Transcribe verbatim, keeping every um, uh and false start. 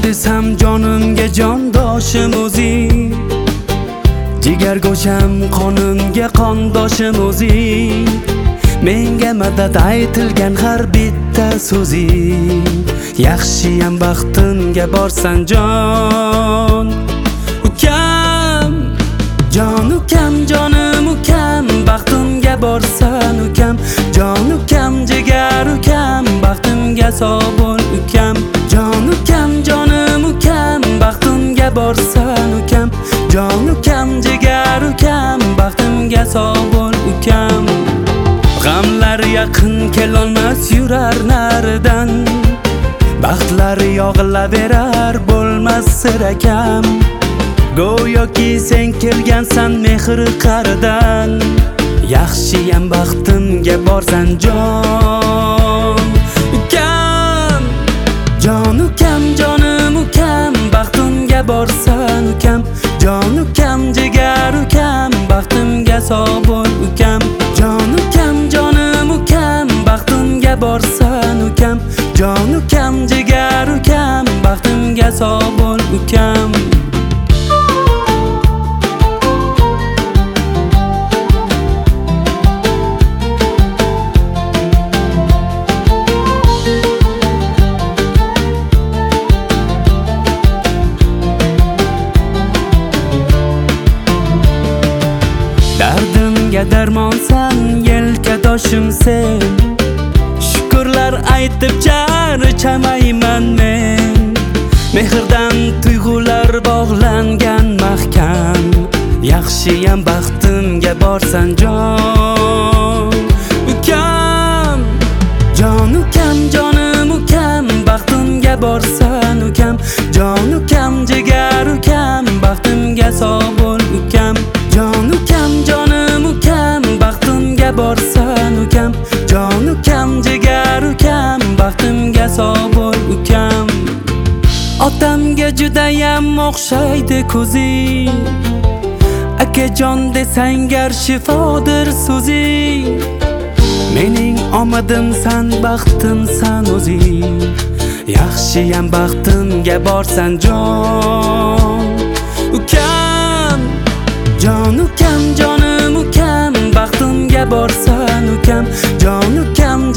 desam jonimga jondoshim o'zing, jigar go'sham qonimga qondoshim o'zing. Menga madad aytilgan har bitta so'zing, yaxshiyam baxtimga borsan jon ukam. Jon ukam, jonim ukam, baxtimga borsan ukam. Jon ukam, jigar ukam, baxtimga sog' bo'l ukam. Jon ukam, jonim ukam, baxtimga borsan ukam. Jon ukam, jigar ukam, baxtimga sog' bo'l ukam. G'amlar yaqin kelolmas yurar naridan, baxtlar yog'ilaverar bo'lmas sirakam. Go'yoki sen kelgansan mehr qaridan, yaxshiyam baxtimga borsan jon ukam. Jon ukam, jonim ukam, baxtimga borsan ukam. Jon ukam, jigar ukam, baxtimga sog' bo'l ukam. Jon ukam, jonim ukam, baxtimga borsan ukam. Jon ukam, jigar ukam, baxtimga sog' bo'l ukam. Dardimga darmonsan, yelkadoshim sen. Shukrlar aytib charchamayman men. Mehrdan tuyg'ular bog'langan mahkam, yaxshiyam baxtimga borsan jon ukam. Jon ukam, jonim ukam, baxtimga borsan ukam. Jon ukam, jigar ukam, baxtimga sog' bo'l ukam. Jon ukam, jonim ukam, baxtimga borsan ukam. Jon ukam, jigar ukam, baxtimga sog' bo'l ukam. Otamga judayam o'xshaydi ko'zing, akajon desang gar shifodir so'zing. Mening omadimsan, baxtimsan o'zing, yaxshiyam baxtimga borsan jon ukam. Jon ukam, jonim ukam, baxtimga borsan ukam. Jon ukam,